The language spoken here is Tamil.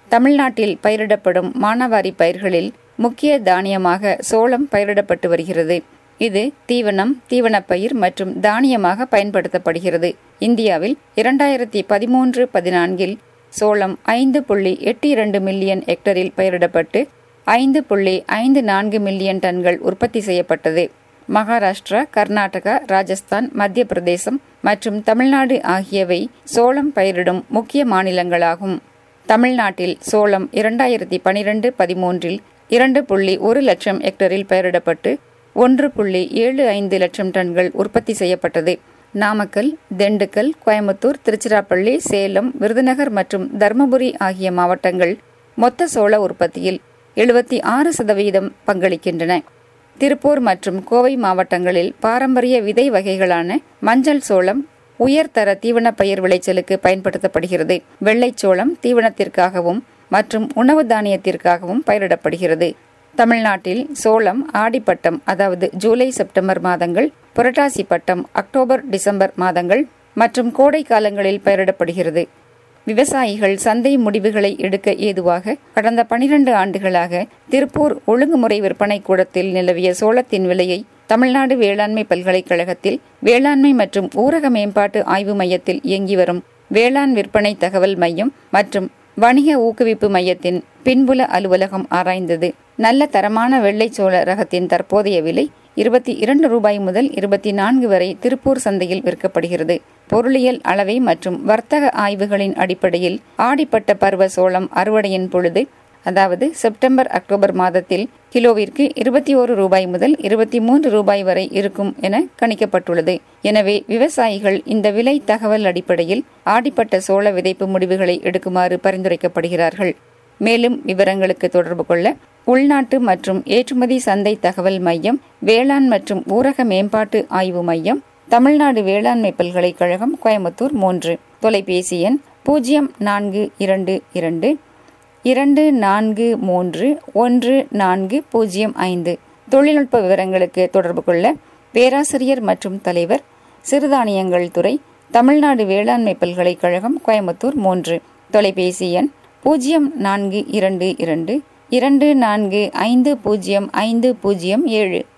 தமிழ்நாட்டில் பயிரிடப்படும் மானாவாரி பயிர்களில் முக்கிய தானியமாக சோளம் பயிரிடப்பட்டு வருகிறது. இது தீவனம், தீவனப்பயிர் மற்றும் தானியமாக பயன்படுத்தப்படுகிறது. இந்தியாவில் 2013-14 சோளம் 5.82 மில்லியன் ஹெக்டரில் பயிரிடப்பட்டு 5.54 மில்லியன் டன்கள் உற்பத்தி செய்யப்பட்டது. மகாராஷ்டிரா, கர்நாடகா, ராஜஸ்தான், மத்திய பிரதேசம் மற்றும் தமிழ்நாடு ஆகியவை சோளம் பயிரிடும் முக்கிய மாநிலங்களாகும். தமிழ்நாட்டில் சோளம் 2012-13 2.1 லட்சம் ஹெக்டரில் பயிரிடப்பட்டு 1.75 லட்சம் டன்கள் உற்பத்தி செய்யப்பட்டது. நாமக்கல், திண்டுக்கல், கோயம்புத்தூர், திருச்சிராப்பள்ளி, சேலம், விருதுநகர் மற்றும் தர்மபுரி ஆகிய மாவட்டங்கள் மொத்த சோள உற்பத்தியில் 76% பங்களிக்கின்றன. திருப்பூர் மற்றும் கோவை மாவட்டங்களில் பாரம்பரிய விதை வகைகளான மஞ்சள் சோளம் உயர்தர தீவனப்பயிர் விளைச்சலுக்கு பயன்படுத்தப்படுகிறது. வெள்ளைச்சோளம் தீவனத்திற்காகவும் மற்றும் உணவு தானியத்திற்காகவும் பயிரிடப்படுகிறது. தமிழ்நாட்டில் சோளம் ஆடிப்பட்டம், அதாவது ஜூலை செப்டம்பர் மாதங்கள், புரட்டாசி பட்டம் அக்டோபர் டிசம்பர் மாதங்கள் மற்றும் கோடை காலங்களில் பயிரிடப்படுகிறது. விவசாயிகள் சந்தை முடிவுகளை எடுக்க ஏதுவாக கடந்த 12 ஆண்டுகளாக திருப்பூர் ஒழுங்குமுறை விற்பனை கூடத்தில் நிலவிய சோளத்தின் விலையை தமிழ்நாடு வேளாண்மை பல்கலைக்கழகத்தில் வேளாண்மை மற்றும் ஊரக மேம்பாட்டு ஆய்வு மையத்தில் இயங்கி வரும் வேளாண் விற்பனை தகவல் மையம் மற்றும் வணிக ஊக்குவிப்பு மையத்தின் பின்புல அலுவலகம் ஆராய்ந்தது. நல்ல தரமான வெள்ளைச்சோள ரகத்தின் தற்போதைய விலை 22 ரூபாய் முதல் 24 வரை திருப்பூர் சந்தையில் விற்கப்படுகிறது. பொருளியல் அளவை மற்றும் வர்த்தக ஆய்வுகளின் அடிப்படையில் ஆடிப்பட்ட பருவ சோளம் அறுவடையின் பொழுது, அதாவது செப்டம்பர் அக்டோபர் மாதத்தில் கிலோவிற்கு 21 ரூபாய் முதல் 23 ரூபாய் வரை இருக்கும் என கணிக்கப்பட்டுள்ளது. எனவே விவசாயிகள் இந்த விலை தகவல் அடிப்படையில் ஆடிப்பட்ட சோள விதைப்பு முடிவுகளை எடுக்குமாறு பரிந்துரைக்கப்படுகிறார்கள். மேலும் விவரங்களுக்கு தொடர்பு கொள்ள உள்நாட்டு மற்றும் ஏற்றுமதி சந்தை தகவல் மையம், வேளாண் மற்றும் ஊரக மேம்பாட்டு ஆய்வு மையம், தமிழ்நாடு வேளாண்மை பல்கலைக்கழகம், கோயம்புத்தூர் 3. தொலைபேசி எண் 0422 243 1405. தொழில்நுட்ப விவரங்களுக்கு தொடர்பு கொள்ள பேராசிரியர் மற்றும் தலைவர், சிறுதானியங்கள் துறை, தமிழ்நாடு வேளாண்மை பல்கலைக்கழகம், கோயம்புத்தூர் 3. தொலைபேசி எண் 0422 2450507.